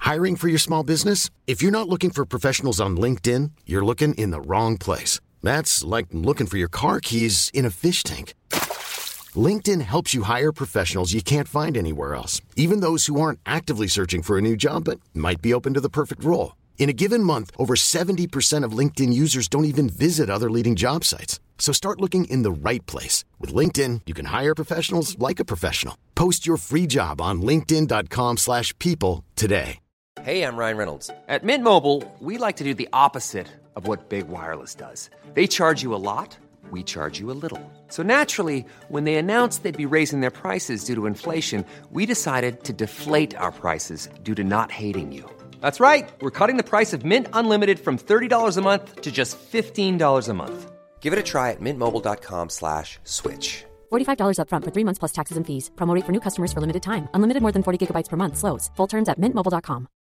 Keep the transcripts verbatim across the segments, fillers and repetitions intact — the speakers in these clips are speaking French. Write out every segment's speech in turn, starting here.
Hiring for your small business? If you're not looking for professionals on LinkedIn, you're looking in the wrong place. That's like looking for your car keys in a fish tank. LinkedIn helps you hire professionals you can't find anywhere else, even those who aren't actively searching for a new job but might be open to the perfect role. In a given month, over seventy percent of LinkedIn users don't even visit other leading job sites. So start looking in the right place. With LinkedIn, you can hire professionals like a professional. Post your free job on linkedin dot com slash people today. Hey, I'm Ryan Reynolds. At Mint Mobile, we like to do the opposite of what Big Wireless does. They charge you a lot, we charge you a little. So naturally, when they announced they'd be raising their prices due to inflation, we decided to deflate our prices due to not hating you. That's right. We're cutting the price of Mint Unlimited from thirty dollars a month to just fifteen dollars a month. Give it a try at mintmobile.com slash switch. forty-five dollars up front for three months plus taxes and fees. Promo rate for new customers for limited time. Unlimited more than forty gigabytes per month. Slows full terms at mint mobile dot com.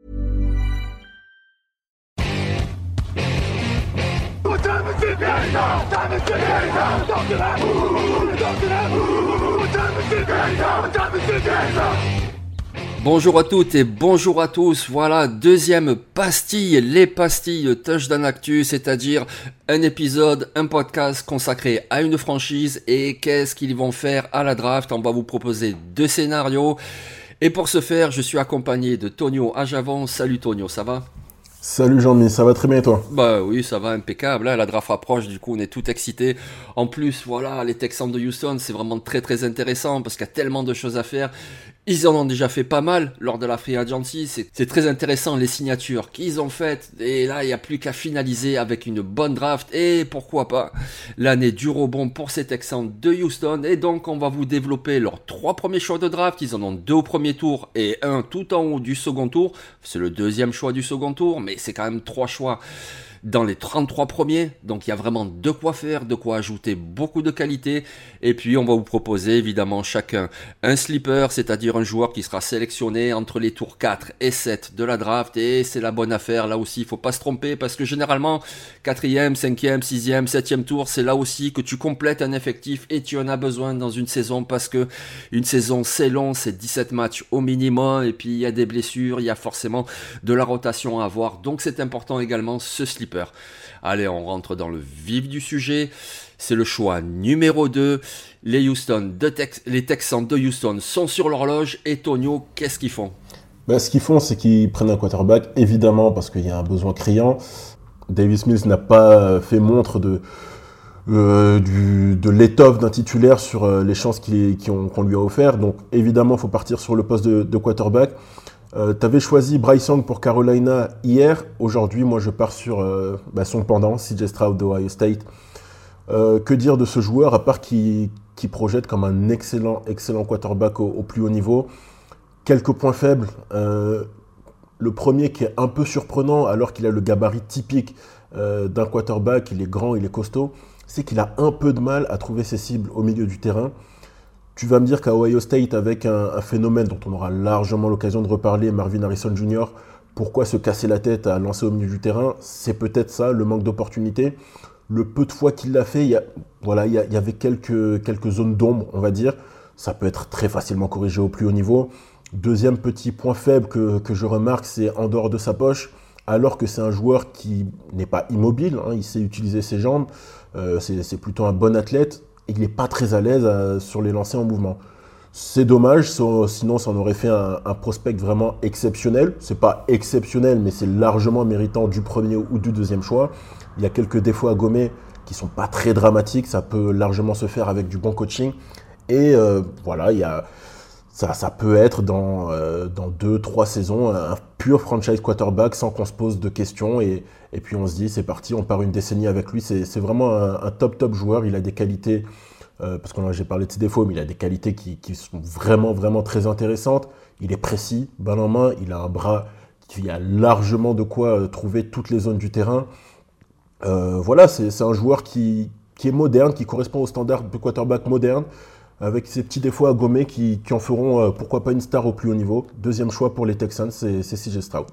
Bonjour à toutes et bonjour à tous, voilà, deuxième pastille, les pastilles Touchdown Actu, c'est-à-dire un épisode, un podcast consacré à une franchise et qu'est-ce qu'ils vont faire à la draft. On va vous proposer deux scénarios et pour ce faire, je suis accompagné de Tonio Ajavon. Salut Tonio, ça va ? Salut Jean-Mi, ça va très bien et toi ? Bah oui, ça va impeccable, là, la draft approche, du coup on est tout excités. En plus, voilà, les Texans de Houston, c'est vraiment très très intéressant parce qu'il y a tellement de choses à faire. Ils en ont déjà fait pas mal lors de la Free Agency, c'est, c'est très intéressant les signatures qu'ils ont faites et là il n'y a plus qu'à finaliser avec une bonne draft et pourquoi pas l'année du rebond pour ces Texans de Houston et donc on va vous développer leurs trois premiers choix de draft, ils en ont deux au premier tour et un tout en haut du second tour, c'est le deuxième choix du second tour mais c'est quand même trois choix dans les trente-trois premiers, donc il y a vraiment de quoi faire, de quoi ajouter beaucoup de qualité, et puis on va vous proposer évidemment chacun un sleeper, c'est-à-dire un joueur qui sera sélectionné entre les tours quatre et sept de la draft, et c'est la bonne affaire, là aussi il faut pas se tromper, parce que généralement quatrième, cinquième, sixième, septième tour, c'est là aussi que tu complètes un effectif, et tu en as besoin dans une saison, parce que une saison c'est long, c'est dix-sept matchs au minimum, et puis il y a des blessures, il y a forcément de la rotation à avoir, donc c'est important également ce sleeper. Allez, on rentre dans le vif du sujet. C'est le choix numéro deux. Les Houston de Tex- les Texans de Houston sont sur l'horloge. Et Tonio, qu'est-ce qu'ils font ? Ben, ce qu'ils font, c'est qu'ils prennent un quarterback, évidemment, parce qu'il y a un besoin criant. Davis Mills n'a pas fait montre de, euh, du, de l'étoffe d'un titulaire sur euh, les chances qu'il, qu'il ont, qu'on lui a offert. Donc, évidemment, il faut partir sur le poste de, de quarterback. Euh, tu avais choisi Bryce Young pour Carolina hier. Aujourd'hui, moi, je pars sur euh, bah, son pendant, C J Stroud d'Ohio State. Euh, que dire de ce joueur, à part qu'il, qu'il projette comme un excellent, excellent quarterback au, au plus haut niveau. Quelques points faibles. Euh, le premier qui est un peu surprenant, alors qu'il a le gabarit typique euh, d'un quarterback, il est grand, il est costaud, c'est qu'il a un peu de mal à trouver ses cibles au milieu du terrain. Tu vas me dire qu'à Ohio State, avec un, un phénomène dont on aura largement l'occasion de reparler, Marvin Harrison junior, pourquoi se casser la tête à lancer au milieu du terrain ? C'est peut-être ça, le manque d'opportunités. Le peu de fois qu'il l'a fait, il y, a, voilà, il y, a, il y avait quelques, quelques zones d'ombre, on va dire. Ça peut être très facilement corrigé au plus haut niveau. Deuxième petit point faible que, que je remarque, c'est en dehors de sa poche, alors que c'est un joueur qui n'est pas immobile, hein, il sait utiliser ses jambes, euh, c'est, c'est plutôt un bon athlète. Il n'est pas très à l'aise euh, sur les lancers en mouvement. C'est dommage, so, sinon ça en aurait fait un, un prospect vraiment exceptionnel. C'est pas exceptionnel, mais c'est largement méritant du premier ou du deuxième choix. Il y a quelques défauts à gommer qui sont pas très dramatiques, ça peut largement se faire avec du bon coaching. Et euh, voilà, il y a, ça, ça peut être dans, euh, dans deux, trois saisons un pur franchise quarterback sans qu'on se pose de questions. Et, et puis on se dit, c'est parti, on part une décennie avec lui. C'est, c'est vraiment un, un top, top joueur. Il a des qualités, euh, parce que j'ai parlé de ses défauts, mais il a des qualités qui, qui sont vraiment, vraiment très intéressantes. Il est précis, balle en main, il a un bras qui a largement de quoi trouver toutes les zones du terrain. Euh, voilà, c'est, c'est un joueur qui, qui est moderne, qui correspond aux standards de quarterback moderne, avec ses petits défauts à gommer qui, qui en feront, euh, pourquoi pas, une star au plus haut niveau. Deuxième choix pour les Texans, c'est, c'est C J Stroud.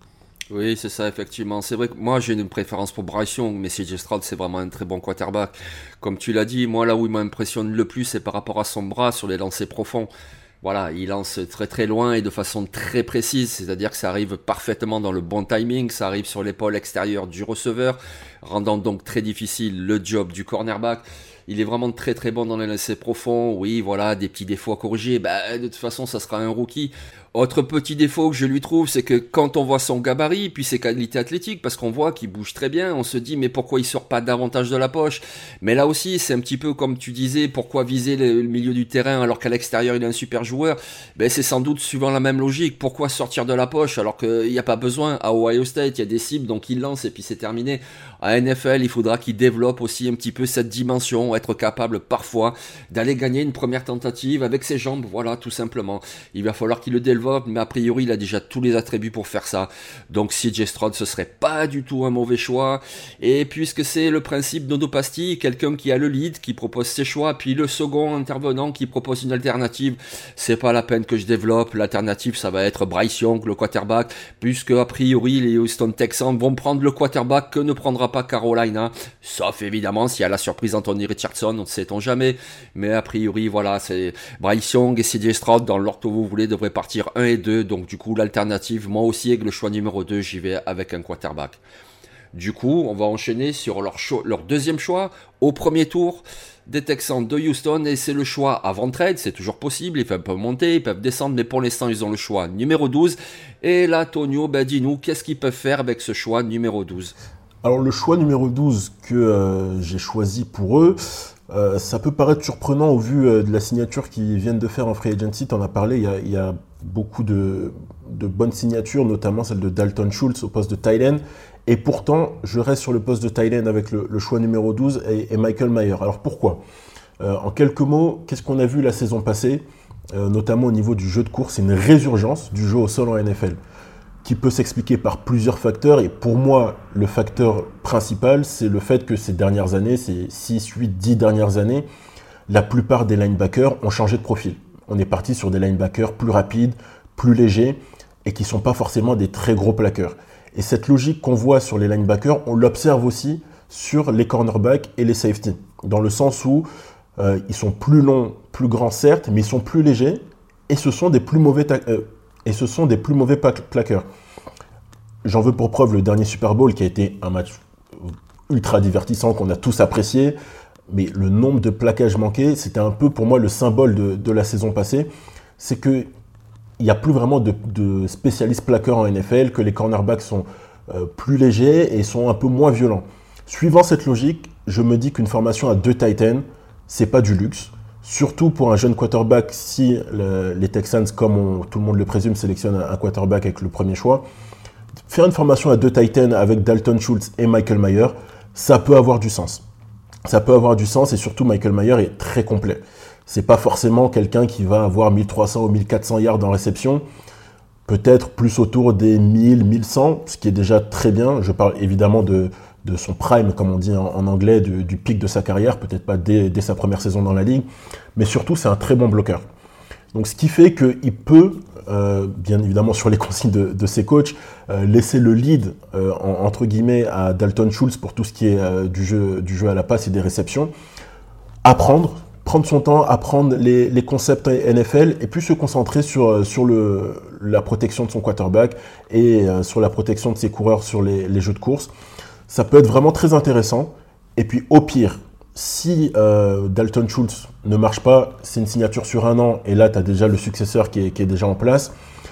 Oui, c'est ça, effectivement. C'est vrai que moi, j'ai une préférence pour Bryce Young, mais C J Stroud, c'est vraiment un très bon quarterback. Comme tu l'as dit, moi, là où il m'impressionne le plus, c'est par rapport à son bras sur les lancers profonds. Voilà, il lance très très loin et de façon très précise, c'est-à-dire que ça arrive parfaitement dans le bon timing, ça arrive sur l'épaule extérieure du receveur, rendant donc très difficile le job du cornerback. Il est vraiment très très bon dans les lancers profonds. Oui, voilà, des petits défauts à corriger. Bah, de toute façon, ça sera un rookie. Autre petit défaut que je lui trouve, c'est que quand on voit son gabarit, puis ses qualités athlétiques, parce qu'on voit qu'il bouge très bien, on se dit mais pourquoi il sort pas davantage de la poche? Mais là aussi, c'est un petit peu comme tu disais, pourquoi viser le, le milieu du terrain alors qu'à l'extérieur il est un super joueur? Ben c'est sans doute suivant la même logique. Pourquoi sortir de la poche alors qu'il n'y a pas besoin? À Ohio State, il y a des cibles, donc il lance et puis c'est terminé. À N F L, il faudra qu'il développe aussi un petit peu cette dimension, être capable parfois d'aller gagner une première tentative avec ses jambes, voilà, tout simplement. Il va falloir qu'il le développe, mais a priori, il a déjà tous les attributs pour faire ça. Donc C J Stroud, ce serait pas du tout un mauvais choix. Et puisque c'est le principe d'Odopasti, quelqu'un qui a le lead, qui propose ses choix, puis le second intervenant qui propose une alternative, c'est pas la peine que je développe. L'alternative, ça va être Bryce Young, le quarterback, puisque a priori, les Houston Texans vont prendre le quarterback que ne prendra pas Carolina, sauf évidemment s'il y a la surprise Anthony Richardson, on ne sait-on jamais, mais a priori voilà, c'est Bryce Young et C J Stroud dans l'ordre que vous voulez devraient partir un et deux, donc du coup l'alternative, moi aussi avec le choix numéro deux, j'y vais avec un quarterback. Du coup, on va enchaîner sur leur, cho- leur deuxième choix au premier tour des Texans de Houston, et c'est le choix avant trade, c'est toujours possible, ils peuvent monter, ils peuvent descendre, mais pour l'instant ils ont le choix numéro douze, et là Tonio, ben dis-nous, qu'est-ce qu'ils peuvent faire avec ce choix numéro douze? Alors le choix numéro douze que euh, j'ai choisi pour eux, euh, ça peut paraître surprenant au vu euh, de la signature qu'ils viennent de faire en free agency. Tu en as parlé, il y a, il y a beaucoup de, de bonnes signatures, notamment celle de Dalton Schultz au poste de tight end. Et pourtant, je reste sur le poste de tight end avec le, le choix numéro douze et, et Michael Mayer. Alors pourquoi? euh, En quelques mots, qu'est-ce qu'on a vu la saison passée, euh, notamment au niveau du jeu de course? C'est une résurgence du jeu au sol en N F L, qui peut s'expliquer par plusieurs facteurs. Et pour moi, le facteur principal, c'est le fait que ces dernières années, ces six, huit, dix dernières années, la plupart des linebackers ont changé de profil. On est parti sur des linebackers plus rapides, plus légers, et qui ne sont pas forcément des très gros plaqueurs. Et cette logique qu'on voit sur les linebackers, on l'observe aussi sur les cornerbacks et les safeties, dans le sens où euh, ils sont plus longs, plus grands certes, mais ils sont plus légers, et ce sont des plus mauvais ta- euh, Et ce sont des plus mauvais plaqueurs. J'en veux pour preuve le dernier Super Bowl qui a été un match ultra divertissant qu'on a tous apprécié. Mais le nombre de plaquages manqués, c'était un peu pour moi le symbole de, de la saison passée. C'est qu'il n'y a plus vraiment de, de spécialistes plaqueurs en N F L, que les cornerbacks sont euh, plus légers et sont un peu moins violents. Suivant cette logique, je me dis qu'une formation à deux tight ends, c'est pas du luxe. Surtout pour un jeune quarterback, si le, les Texans, comme on, tout le monde le présume, sélectionnent un quarterback avec le premier choix. Faire une formation à deux tight ends avec Dalton Schultz et Michael Mayer, ça peut avoir du sens. Ça peut avoir du sens et surtout Michael Mayer est très complet. C'est pas forcément quelqu'un qui va avoir mille trois cents ou mille quatre cents yards en réception. Peut-être plus autour des mille, mille cent, ce qui est déjà très bien. Je parle évidemment de... de son prime, comme on dit en, en anglais, du, du pic de sa carrière, peut-être pas dès, dès sa première saison dans la ligue, mais surtout c'est un très bon bloqueur. Donc ce qui fait qu'il peut, euh, bien évidemment sur les consignes de, de ses coachs, euh, laisser le lead, euh, en, entre guillemets, à Dalton Schultz pour tout ce qui est euh, du, jeu, du jeu à la passe et des réceptions, apprendre, prendre son temps, apprendre les, les concepts N F L et puis se concentrer sur, sur le, la protection de son quarterback et euh, sur la protection de ses coureurs sur les, les jeux de course. Ça peut être vraiment très intéressant. Et puis au pire, si euh, Dalton Schultz ne marche pas, c'est une signature sur un an, et là tu as déjà le successeur qui est, qui est déjà en place.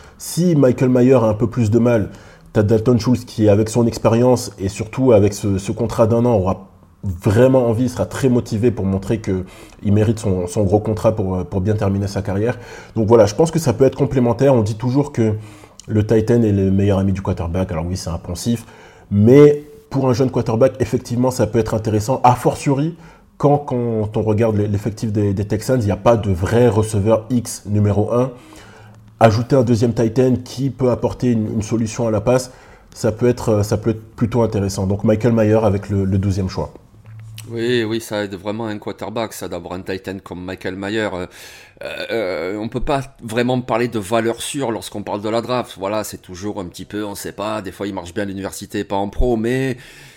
Si Michael Mayer a un peu plus de mal, tu as Dalton Schultz qui, avec son expérience et surtout avec ce, ce contrat d'un an, aura vraiment envie, sera très motivé pour montrer qu'il mérite son, son gros contrat pour, pour bien terminer sa carrière. Donc voilà, je pense que ça peut être complémentaire. On dit toujours que le tight end est le meilleur ami du quarterback. Alors oui, c'est un poncif, mais pour un jeune quarterback, effectivement, ça peut être intéressant, a fortiori quand, quand on regarde l'effectif des, des Texans, il n'y a pas de vrai receveur X numéro un. Ajouter un deuxième tight end qui peut apporter une, une solution à la passe, ça peut être, ça peut être plutôt intéressant. Donc Michael Mayer avec le, le douzième choix. Oui, oui, ça aide vraiment un quarterback, ça, d'avoir un tight end comme Michael Mayer. Euh, euh, on peut pas vraiment parler de valeur sûre lorsqu'on parle de la draft. Voilà, c'est toujours un petit peu, on sait pas, des fois il marche bien à l'université, pas en pro, mais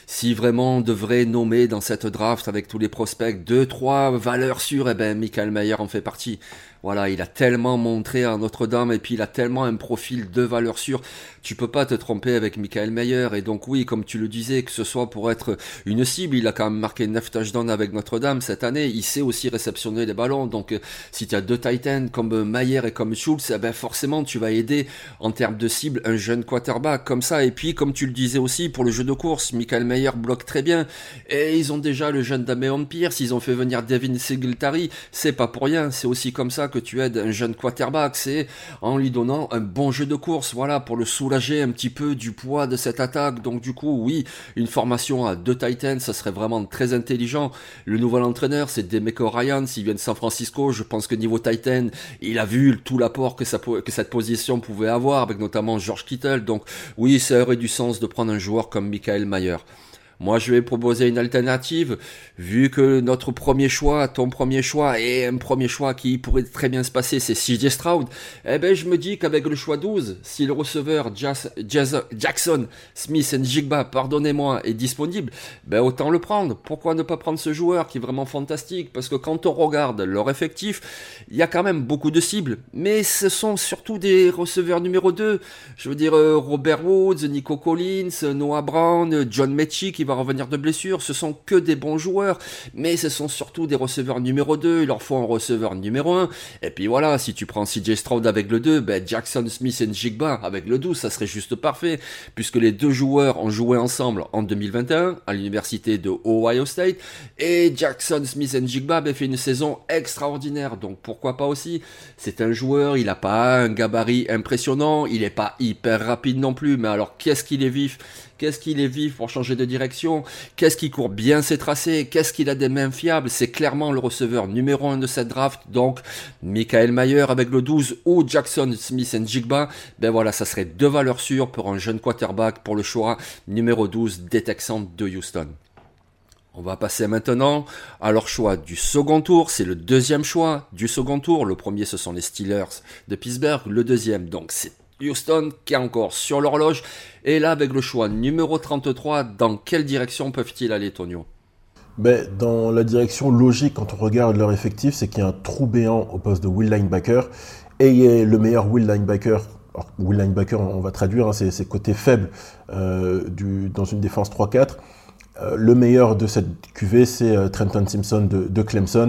si vraiment on devrait nommer dans cette draft avec tous les prospects deux, trois valeurs sûres, eh ben Michael Mayer en fait partie. Voilà, il a tellement montré à Notre-Dame et puis il a tellement un profil de valeur sûre. Tu peux pas te tromper avec Michael Mayer. Et donc oui, comme tu le disais, que ce soit pour être une cible, il a quand même marqué neuf touchdowns avec Notre-Dame cette année. Il sait aussi réceptionner les ballons. Donc euh, si tu as deux Titans comme Mayer et comme Schultz, eh ben forcément tu vas aider en termes de cible un jeune quarterback comme ça. Et puis comme tu le disais aussi, pour le jeu de course, Michael Mayer bloque très bien. Et ils ont déjà le jeune Dameon Pierce, ils ont fait venir Devin Singletary. C'est pas pour rien, c'est aussi comme ça que tu aides un jeune quarterback, c'est en lui donnant un bon jeu de course, voilà, pour le soulager un petit peu du poids de cette attaque. Donc du coup, oui, une formation à deux Titans, ça serait vraiment très intelligent. Le nouvel entraîneur, c'est DeMeco Ryans, il vient de San Francisco. Je pense que niveau Titan, il a vu tout l'apport que, ça, que cette position pouvait avoir, avec notamment George Kittle. Donc oui, ça aurait du sens de prendre un joueur comme Michael Mayer. Moi, je vais proposer une alternative, vu que notre premier choix, ton premier choix, est un premier choix qui pourrait très bien se passer, c'est C J Stroud. Eh ben, je me dis qu'avec le choix douze, si le receveur Jas- Jas- Jackson Smith-Njigba, pardonnez-moi, est disponible, ben autant le prendre. Pourquoi ne pas prendre ce joueur qui est vraiment fantastique? Parce que quand on regarde leur effectif, il y a quand même beaucoup de cibles, mais ce sont surtout des receveurs numéro deux. Je veux dire, euh, Robert Woods, Nico Collins, Noah Brown, John Mechie qui va revenir de blessure, ce sont que des bons joueurs, mais ce sont surtout des receveurs numéro deux, il leur faut un receveur numéro un, et puis voilà, si tu prends C J Stroud avec le deux, ben Jackson Smith-Njigba avec le douze, ça serait juste parfait, puisque les deux joueurs ont joué ensemble en deux mille vingt et un, à l'université de Ohio State, et Jackson Smith-Njigba ben, fait une saison extraordinaire, donc pourquoi pas aussi, c'est un joueur, il n'a pas un gabarit impressionnant, il n'est pas hyper rapide non plus, mais alors qu'est-ce qu'il est vif, qu'est-ce qu'il est vif pour changer de direction, qu'est-ce qu'il court bien ses tracés, qu'est-ce qu'il a des mains fiables, c'est clairement le receveur numéro un de cette draft, donc Michael Mayer avec le douze ou Jackson Smith-Njigba, ben voilà, ça serait deux valeurs sûres pour un jeune quarterback pour le choix numéro douze des Texans de Houston. On va passer maintenant à leur choix du second tour, c'est le deuxième choix du second tour, le premier ce sont les Steelers de Pittsburgh, le deuxième donc c'est Houston qui est encore sur l'horloge. Et là, avec le choix numéro trente-trois, dans quelle direction peuvent-ils aller, Tonio? Ben, dans la direction logique, quand on regarde leur effectif, c'est qu'il y a un trou béant au poste de will linebacker. Et il y a le meilleur will linebacker. Alors, will linebacker, on va traduire, hein, c'est, c'est côté faible euh, du, dans une défense trois quatre. Euh, le meilleur de cette Q V, c'est euh, Trenton Simpson de, de Clemson.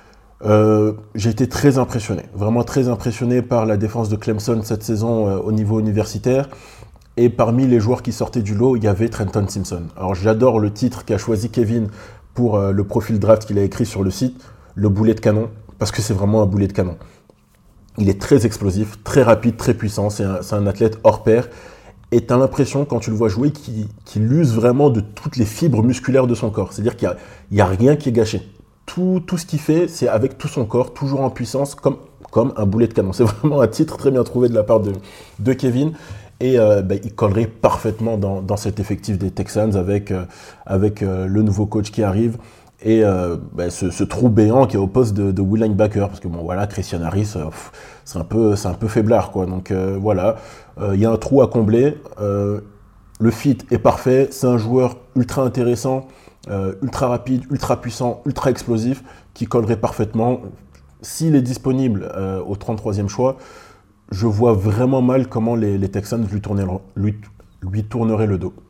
Euh, j'ai été très impressionné, vraiment très impressionné par la défense de Clemson cette saison euh, au niveau universitaire. Et parmi les joueurs qui sortaient du lot, il y avait Trenton Simpson. Alors j'adore le titre qu'a choisi Kevin pour euh, le profil draft qu'il a écrit sur le site, le boulet de canon, parce que c'est vraiment un boulet de canon. Il est très explosif, très rapide, très puissant, c'est un, c'est un athlète hors pair. Et tu as l'impression, quand tu le vois jouer, qu'il, qu'il use vraiment de toutes les fibres musculaires de son corps. C'est-à-dire qu'il n'y a, a rien qui est gâché. Tout, tout ce qu'il fait, c'est avec tout son corps, toujours en puissance, comme, comme un boulet de canon. C'est vraiment un titre très bien trouvé de la part de, de Kevin. Et euh, bah, il collerait parfaitement dans, dans cet effectif des Texans avec, euh, avec euh, le nouveau coach qui arrive et euh, bah, ce, ce trou béant qui est au poste de, de will linebacker. Parce que bon, voilà, Christian Harris, euh, pff, c'est, un peu, c'est un peu faiblard, quoi. Donc euh, voilà, il euh, y a un trou à combler. Euh, le fit est parfait. C'est un joueur ultra intéressant. Euh, ultra rapide, ultra puissant, ultra explosif, qui collerait parfaitement. S'il est disponible euh, au trente-troisième choix, je vois vraiment mal comment les, les Texans lui, tourner, lui, lui tourneraient le dos.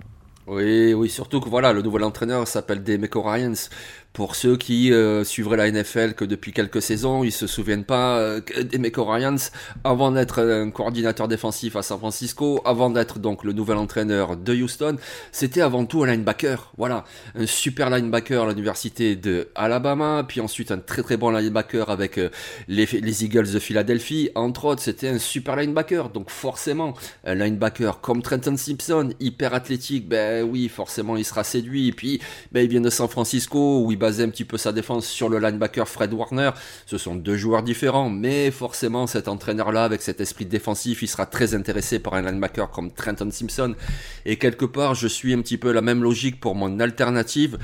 Oui, oui, surtout que voilà, le nouvel entraîneur s'appelle DeMeco Ryans. Pour ceux qui euh, suivraient la N F L que depuis quelques saisons, ils se souviennent pas euh, que DeMeco Ryans, avant d'être un coordinateur défensif à San Francisco, avant d'être donc le nouvel entraîneur de Houston, c'était avant tout un linebacker. Voilà, un super linebacker à l'université de Alabama, puis ensuite un très très bon linebacker avec euh, les, les Eagles de Philadelphie. Entre autres, c'était un super linebacker. Donc forcément, un linebacker comme Trenton Simpson, hyper athlétique, ben oui, forcément il sera séduit. Et puis, ben il vient de San Francisco où il basait un petit peu sa défense sur le linebacker Fred Warner. Ce sont deux joueurs différents, mais forcément cet entraîneur-là, avec cet esprit défensif, il sera très intéressé par un linebacker comme Trenton Simpson. Et quelque part, je suis un petit peu la même logique pour mon alternative.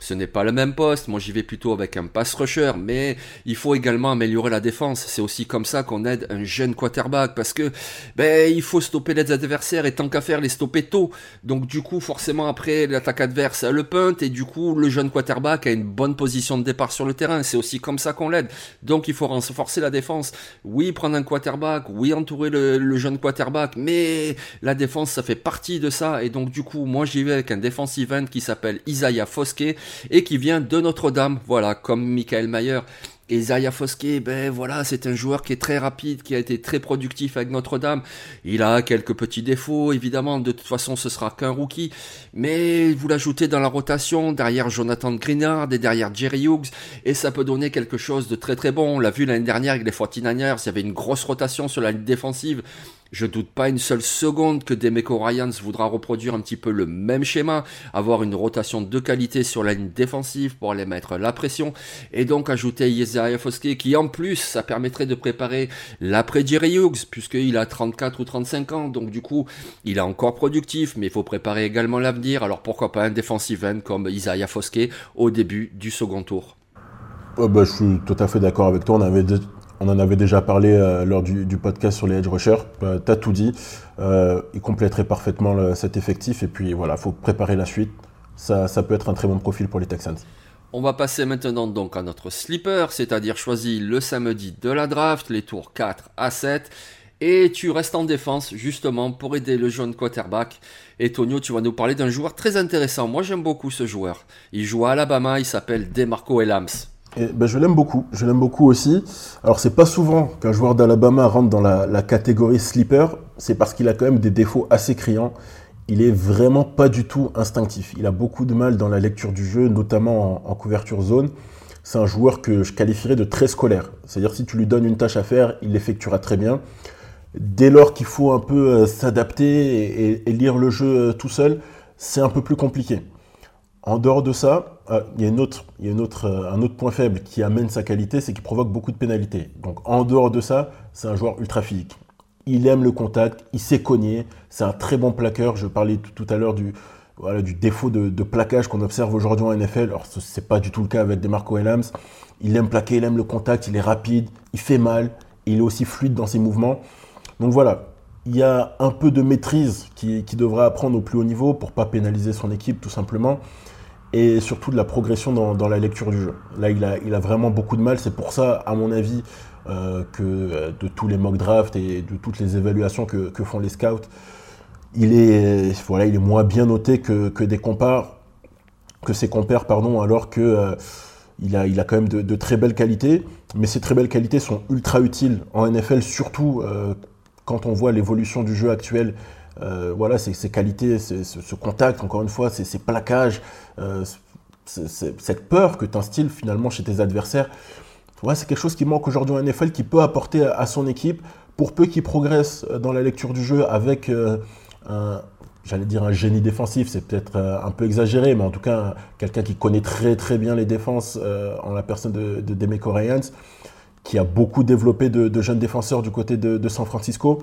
Ce n'est pas le même poste, moi j'y vais plutôt avec un pass rusher, mais il faut également améliorer la défense. C'est aussi comme ça qu'on aide un jeune quarterback, parce que ben il faut stopper les adversaires, et tant qu'à faire les stopper tôt. Donc du coup forcément après l'attaque adverse a le punt, et du coup le jeune quarterback a une bonne position de départ sur le terrain. C'est aussi comme ça qu'on l'aide. Donc il faut renforcer la défense. Oui, prendre un quarterback, oui, entourer le, le jeune quarterback, mais la défense ça fait partie de ça. Et donc du coup moi j'y vais avec un defensive end qui s'appelle Isaiah Foskey, et qui vient de Notre-Dame, voilà, comme Michael Mayer. Et Isaiah Foskey, ben voilà, c'est un joueur qui est très rapide, qui a été très productif avec Notre-Dame. Il a quelques petits défauts, évidemment, de toute façon ce sera qu'un rookie, mais vous l'ajoutez dans la rotation, derrière Jonathan Greenard et derrière Jerry Hughes, et ça peut donner quelque chose de très très bon. On l'a vu l'année dernière avec les forty-niners, il y avait une grosse rotation sur la ligne défensive. Je doute pas une seule seconde que DeMeco Ryans voudra reproduire un petit peu le même schéma, avoir une rotation de qualité sur la ligne défensive pour aller mettre la pression, et donc ajouter Isaiah Foskey qui en plus ça permettrait de préparer l'après Jerry Hughes, puisqu'il a trente-quatre ou trente-cinq ans, donc du coup il est encore productif, mais il faut préparer également l'avenir. Alors pourquoi pas un defensive end comme Isaiah Foskey au début du second tour. Oh bah, je suis tout à fait d'accord avec toi, on avait des... On en avait déjà parlé euh, lors du, du podcast sur les edge rushers. Euh, tu as tout dit. Euh, il compléterait parfaitement le, cet effectif. Et puis voilà, il faut préparer la suite. Ça, ça peut être un très bon profil pour les Texans. On va passer maintenant donc à notre sleeper, c'est-à-dire choisi le samedi de la draft, les tours quatre à sept. Et tu restes en défense justement pour aider le jeune quarterback. Et Tonio, tu vas nous parler d'un joueur très intéressant. Moi j'aime beaucoup ce joueur. Il joue à Alabama, il s'appelle DeMarco Hellams. Et ben, je l'aime beaucoup, je l'aime beaucoup aussi. Alors c'est pas souvent qu'un joueur d'Alabama rentre dans la, la catégorie sleeper, c'est parce qu'il a quand même des défauts assez criants. Il est vraiment pas du tout instinctif. Il a beaucoup de mal dans la lecture du jeu, notamment en, en couverture zone. C'est un joueur que je qualifierais de très scolaire. C'est-à-dire si tu lui donnes une tâche à faire, il l'effectuera très bien. Dès lors qu'il faut un peu euh, s'adapter et, et, et lire le jeu euh, tout seul, c'est un peu plus compliqué. En dehors de ça, euh, il y a, une autre, il y a une autre, euh, un autre point faible qui amène sa qualité, c'est qu'il provoque beaucoup de pénalités. Donc en dehors de ça, c'est un joueur ultra physique. Il aime le contact, il sait cogner, c'est un très bon plaqueur. Je parlais tout, tout à l'heure du, voilà, du défaut de, de plaquage qu'on observe aujourd'hui en N F L. Alors ce n'est pas du tout le cas avec DeMarco Hellams. Il aime plaquer, il aime le contact, il est rapide, il fait mal, il est aussi fluide dans ses mouvements. Donc voilà, il y a un peu de maîtrise qu'il qui devra apprendre au plus haut niveau pour ne pas pénaliser son équipe tout simplement. Et surtout de la progression dans, dans la lecture du jeu. Là, il a, il a vraiment beaucoup de mal. C'est pour ça, à mon avis, euh, que euh, de tous les mock drafts et de toutes les évaluations que, que font les scouts, il est, voilà, il est moins bien noté que, que, des compars, que ses compères, pardon, alors qu'il euh, a, il a quand même de, de très belles qualités. Mais ces très belles qualités sont ultra utiles en N F L, surtout euh, quand on voit l'évolution du jeu actuel. Euh, voilà, ces, ces qualités, ces, ce, ce contact, encore une fois, ces, ces plaquages, euh, c'est, c'est, cette peur que tu instilles finalement chez tes adversaires. Ouais, c'est quelque chose qui manque aujourd'hui en N F L, qui peut apporter à, à son équipe, pour peu qu'il progresse dans la lecture du jeu avec euh, un, j'allais dire un génie défensif, c'est peut-être euh, un peu exagéré, mais en tout cas, un, quelqu'un qui connaît très très bien les défenses euh, en la personne de, de DeMeco Ryans, qui a beaucoup développé de, de jeunes défenseurs du côté de, de San Francisco.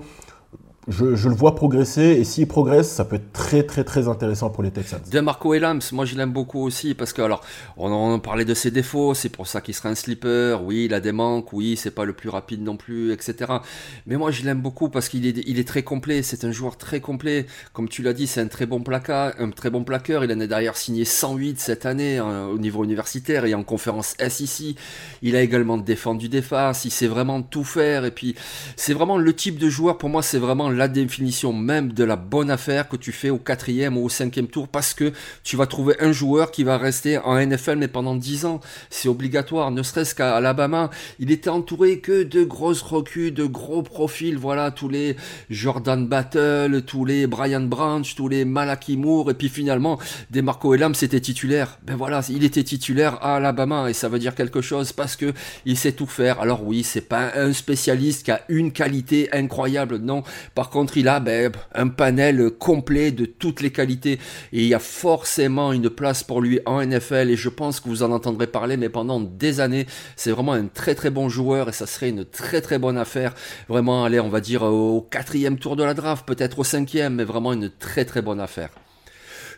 Je, je le vois progresser, et s'il progresse, ça peut être très très très intéressant pour les Texans. DeMarco Hellams, moi je l'aime beaucoup aussi, parce que alors, on en parlait de ses défauts, c'est pour ça qu'il sera un sleeper, oui il a des manques, oui c'est pas le plus rapide non plus, et cetera. Mais moi je l'aime beaucoup parce qu'il est, il est très complet, c'est un joueur très complet, comme tu l'as dit, c'est un très bon plaqueur, un très bon plaqueur, il en a d'ailleurs signé cent huit cette année hein, au niveau universitaire et en conférence S E C, il a également défendu des faces, il sait vraiment tout faire, et puis c'est vraiment le type de joueur, pour moi c'est vraiment la définition même de la bonne affaire que tu fais au quatrième ou au cinquième tour, parce que tu vas trouver un joueur qui va rester en N F L mais pendant dix ans, c'est obligatoire, ne serait-ce qu'à Alabama, il était entouré que de grosses recrues, de gros profils, voilà, tous les Jordan Battle, tous les Brian Branch, tous les Malachi Moore, et puis finalement, DeMarco Hellams c'était titulaire, ben voilà, il était titulaire à Alabama, et ça veut dire quelque chose, parce que il sait tout faire. Alors oui, c'est pas un spécialiste qui a une qualité incroyable, non, par contre il a ben, un panel complet de toutes les qualités, et il y a forcément une place pour lui en N F L, et je pense que vous en entendrez parler mais pendant des années. C'est vraiment un très très bon joueur, et ça serait une très très bonne affaire, vraiment aller on va dire au quatrième tour de la draft, peut-être au cinquième, mais vraiment une très très bonne affaire.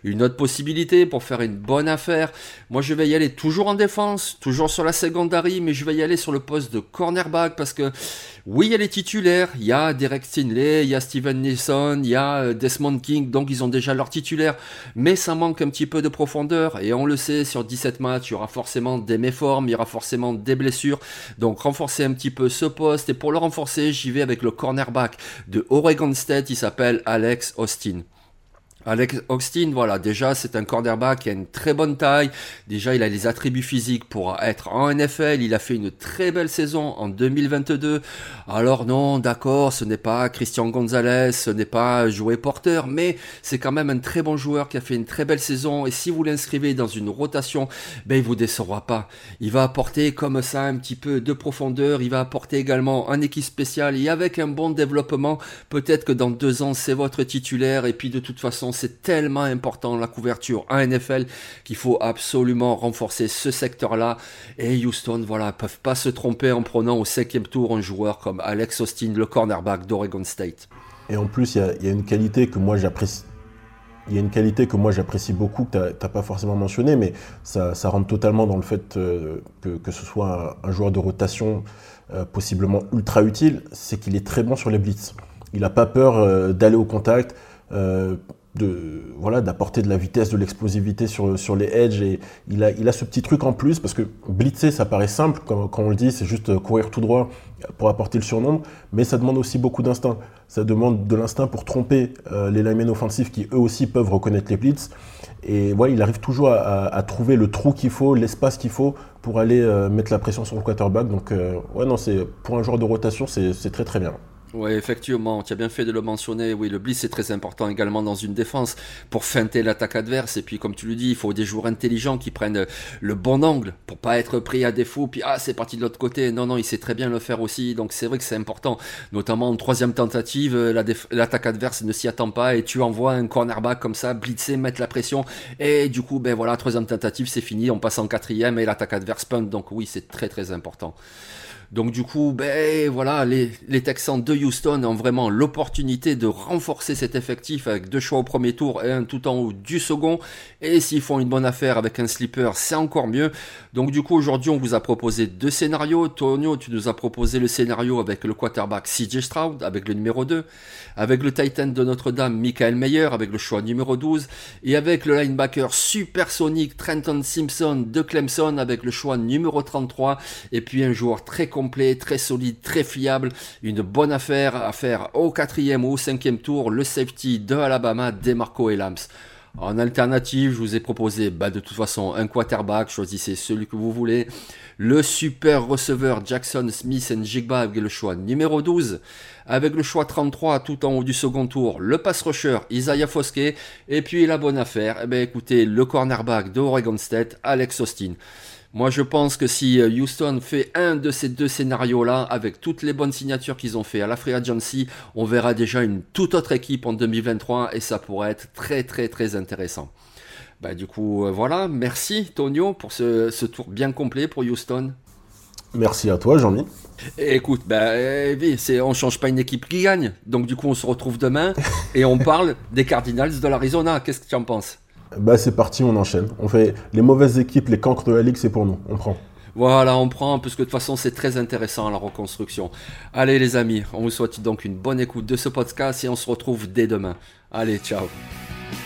une autre possibilité pour faire une bonne affaire. Moi, je vais y aller toujours en défense, toujours sur la secondary, mais je vais y aller sur le poste de cornerback parce que oui, il y a les titulaires, il y a Derek Stingley, il y a Steven Nelson, il y a Desmond King, donc ils ont déjà leurs titulaires, mais ça manque un petit peu de profondeur, et on le sait, sur dix-sept matchs, il y aura forcément des méformes, il y aura forcément des blessures, donc renforcer un petit peu ce poste, et pour le renforcer, j'y vais avec le cornerback de Oregon State, il s'appelle Alex Austin. Alex Austin, voilà, déjà c'est un cornerback qui a une très bonne taille, déjà il a les attributs physiques pour être en N F L, il a fait une très belle saison en deux mille vingt-deux, alors non, d'accord, ce n'est pas Christian Gonzalez, ce n'est pas Joey Porter, mais c'est quand même un très bon joueur qui a fait une très belle saison, et si vous l'inscrivez dans une rotation, ben il vous décevra pas, il va apporter comme ça un petit peu de profondeur, il va apporter également un équipe spéciale, et avec un bon développement, peut-être que dans deux ans c'est votre titulaire, et puis de toute façon c'est tellement important la couverture en N F L qu'il faut absolument renforcer ce secteur-là. Et Houston, voilà, peuvent pas se tromper en prenant au cinquième tour un joueur comme Alex Austin, le cornerback d'Oregon State. Et en plus, il y, y a une qualité que moi j'apprécie. Il y a une qualité que moi j'apprécie beaucoup, que tu n'as pas forcément mentionné, mais ça, ça rentre totalement dans le fait euh, que, que ce soit un, un joueur de rotation euh, possiblement ultra utile, c'est qu'il est très bon sur les blitz. Il n'a pas peur euh, d'aller au contact, euh, de voilà d'apporter de la vitesse, de l'explosivité sur, sur les edges, et il a, il a ce petit truc en plus, parce que blitzer ça paraît simple quand, quand on le dit, c'est juste courir tout droit pour apporter le surnombre, mais ça demande aussi beaucoup d'instinct, ça demande de l'instinct pour tromper euh, les linemen offensifs qui eux aussi peuvent reconnaître les blitz, et voilà, il arrive toujours à, à, à trouver le trou qu'il faut, l'espace qu'il faut pour aller euh, mettre la pression sur le quarterback, donc euh, ouais non, c'est, pour un joueur de rotation c'est, c'est très très bien. Oui, effectivement, tu as bien fait de le mentionner. Oui, le blitz c'est très important également dans une défense pour feinter l'attaque adverse. Et puis, comme tu le dis, il faut des joueurs intelligents qui prennent le bon angle pour pas être pris à défaut. Puis, ah, c'est parti de l'autre côté. Non, non, il sait très bien le faire aussi. Donc, c'est vrai que c'est important. Notamment en troisième tentative, la déf- l'attaque adverse ne s'y attend pas et tu envoies un cornerback comme ça, blitzer, mettre la pression. Et du coup, ben voilà, troisième tentative, c'est fini. On passe en quatrième et l'attaque adverse punt. Donc, oui, c'est très, très important. Donc du coup, ben voilà, les, les Texans de Houston ont vraiment l'opportunité de renforcer cet effectif avec deux choix au premier tour et un tout en haut du second. Et s'ils font une bonne affaire avec un sleeper, c'est encore mieux. Donc du coup, aujourd'hui, on vous a proposé deux scénarios. Tonio, tu nous as proposé le scénario avec le quarterback C J Stroud, avec le numéro deux, avec le Titan de Notre-Dame, Michael Mayer, avec le choix numéro douze, et avec le linebacker supersonique Trenton Simpson de Clemson, avec le choix numéro trente-trois, et puis un joueur très complet, très solide, très fiable, une bonne affaire à faire au quatrième ou au cinquième tour, le safety de Alabama, DeMarco Hellams. En alternative, je vous ai proposé bah, de toute façon un quarterback, choisissez celui que vous voulez, le super receveur Jackson Smith-Njigba avec le choix numéro douze, avec le choix trente-trois tout en haut du second tour, le pass rusher Isaiah Foskey, et puis la bonne affaire, eh bien, écoutez, le cornerback d'Oregon State, Alex Austin. Moi, je pense que si Houston fait un de ces deux scénarios-là, avec toutes les bonnes signatures qu'ils ont fait à la Free Agency, on verra déjà une toute autre équipe en deux mille vingt-trois et ça pourrait être très, très, très intéressant. Bah, du coup, euh, voilà. Merci, Tonio, pour ce, ce tour bien complet pour Houston. Merci à toi, Jean-Mi. Et écoute, bah, eh, c'est, on change pas une équipe qui gagne. Donc, du coup, on se retrouve demain et on parle des Cardinals de l'Arizona. Qu'est-ce que tu en penses ? Bah c'est parti, on enchaîne. On fait les mauvaises équipes, les cancres de la ligue, c'est pour nous. On prend. Voilà, on prend, parce que de toute façon, c'est très intéressant la reconstruction. Allez les amis, on vous souhaite donc une bonne écoute de ce podcast et on se retrouve dès demain. Allez, ciao.